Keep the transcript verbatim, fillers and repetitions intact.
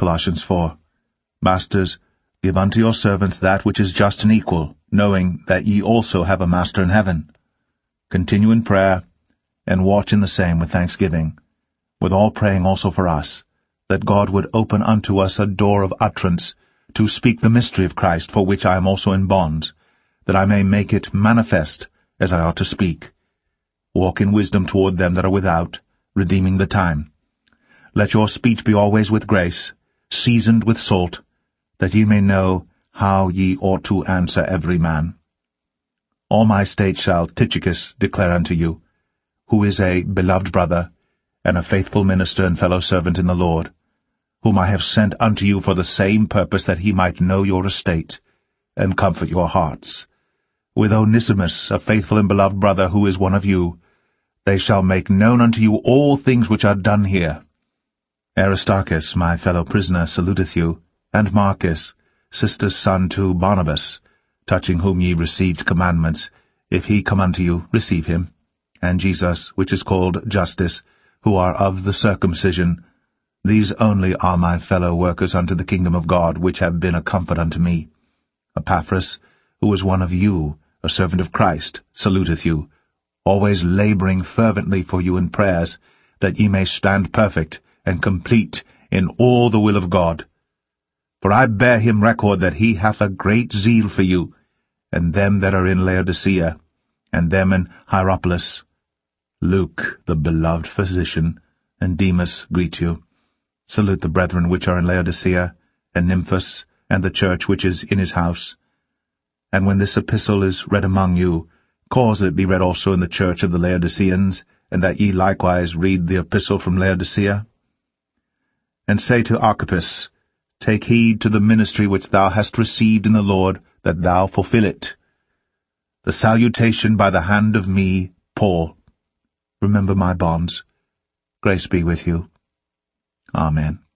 Colossians four. Masters, give unto your servants that which is just and equal, knowing that ye also have a Master in heaven. Continue in prayer, and watch in the same with thanksgiving, with all praying also for us, that God would open unto us a door of utterance, to speak the mystery of Christ, for which I am also in bonds, that I may make it manifest as I ought to speak. Walk in wisdom toward them that are without, redeeming the time. Let your speech be always with grace, seasoned with salt, that ye may know how ye ought to answer every man. All my state shall Tychicus declare unto you, who is a beloved brother, and a faithful minister and fellow servant in the Lord, whom I have sent unto you for the same purpose, that he might know your estate, and comfort your hearts. With Onesimus, a faithful and beloved brother, who is one of you, they shall make known unto you all things which are done here. Aristarchus, my fellow prisoner, saluteth you, and Marcus, sister's son to Barnabas, touching whom ye received commandments. If he come unto you, receive him. And Jesus, which is called Justus, who are of the circumcision. These only are my fellow workers unto the kingdom of God, which have been a comfort unto me. Epaphras, who is one of you, a servant of Christ, saluteth you, always laboring fervently for you in prayers, that ye may stand perfect and complete in all the will of God. For I bear him record that he hath a great zeal for you, and them that are in Laodicea, and them in Hierapolis. Luke, the beloved physician, and Demas greet you. Salute the brethren which are in Laodicea, and Nymphas, and the church which is in his house. And when this epistle is read among you, cause that it be read also in the church of the Laodiceans, and that ye likewise read the epistle from Laodicea. And say to Archippus, Take heed to the ministry which thou hast received in the Lord, that thou fulfill it. The salutation by the hand of me, Paul. Remember my bonds. Grace be with you. Amen.